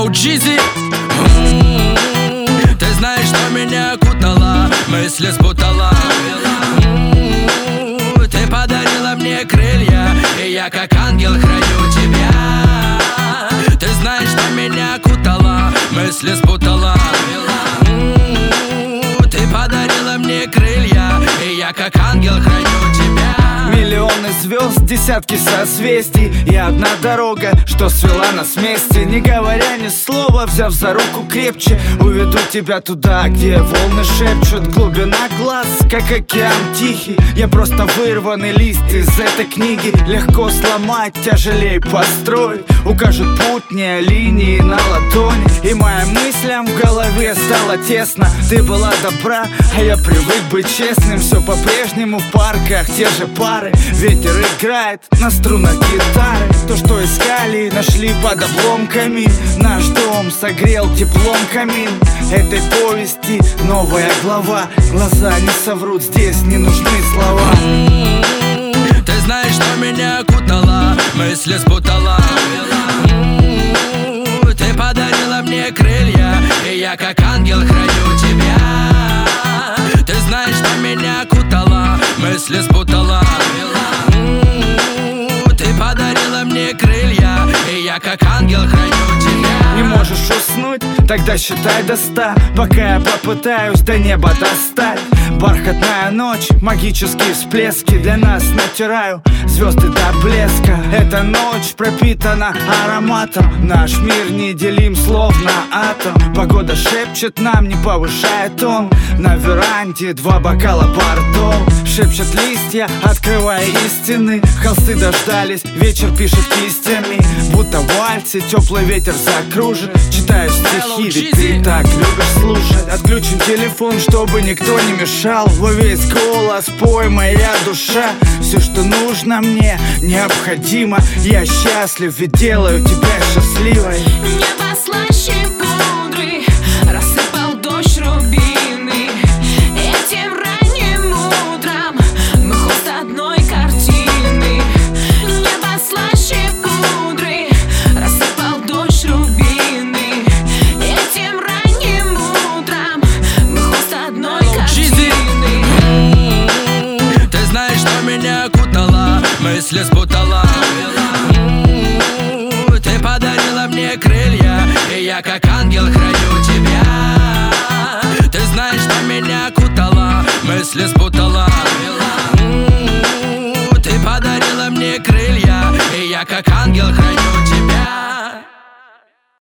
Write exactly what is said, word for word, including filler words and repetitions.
Hello, Jeezy. Ты знаешь, что меня окутала, мысли спутала. Ты подарила мне крылья, и я как ангел храню тебя. Ты знаешь, что меня окутала, мысли спутала. Ты подарила мне крылья, и я как ангел храню тебя. Миллионы звезд, десятки созвездий и одна дорога, что свела нас вместе. Не говоря ни слова, взяв за руку крепче, уведу тебя туда, где волны шепчут. Глубина глаз, как океан тихий. Я просто вырванный лист из этой книги. Легко сломать, тяжелее построить. Укажут путь не линии на ладони. И моим мыслям в голове стало тесно. Ты была добра, а я привык быть честным. Все по-прежнему в парках, те же пары. Ветер играет на струнах гитары. То, что искали, нашли под обломками. Наш дом согрел теплом камин. Этой повести новая глава. Глаза не соврут, здесь не нужны слова. Ты знаешь, что меня окутала, мысли спутала. Ты подарила мне крылья, и я как ангел храню тебя. Ты знаешь, что меня окутала, мысли спутала. Ты подарила мне крылья, и я как ангел храню тебя. Не можешь уснуть? Тогда считай до ста, пока я попытаюсь до неба достать. Бархатная ночь, магические всплески. Для нас натираю звезды до блеска. Эта ночь пропитана ароматом. Наш мир неделим словно атом. Погода шепчет нам, не повышая тон. На веранде два бокала бордо. Шепчут листья, открывая истины. Холсты дождались, вечер пишет кистями. Будто в вальсе теплый ветер закружит. Читаю стихи, ведь ты так любишь слушать. Отключим телефон, чтобы никто не мешал. Во весь голос пой, моя душа. Все, что нужно мне, необходимо. Я счастлив, ведь делаю тебя счастливой. Небо слаще пудры, рассыпал дождь рубины. Этим ранним утром мы холст одной картины. Небо слаще пудры, рассыпал дождь рубины. Этим ранним утром мы холст одной картины. Ты знаешь, что меня окутала, мысли спутала. Ты подарила мне крылья, и я как ангел храню тебя. Ты знаешь, что меня окутала, мысли спутала. Ты подарила мне крылья, и я как ангел храню тебя.